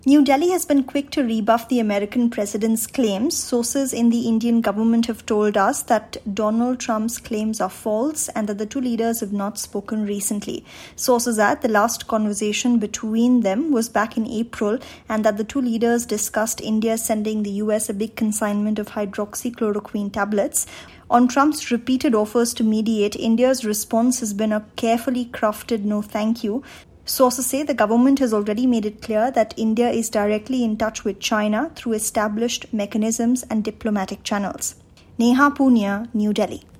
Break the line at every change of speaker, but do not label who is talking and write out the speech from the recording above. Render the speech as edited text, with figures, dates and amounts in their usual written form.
New Delhi has been quick to rebuff the American president's claims. Sources in the Indian government have told us that Donald Trump's claims are false and that the two leaders have not spoken recently. Sources add the last conversation between them was back in April and that the two leaders discussed India sending the US a big consignment of hydroxychloroquine tablets. On Trump's repeated offers to mediate, India's response has been a carefully crafted no thank you. Sources say the government has already made it clear that India is directly in touch with China through established mechanisms and diplomatic channels. Neha Punia, New Delhi.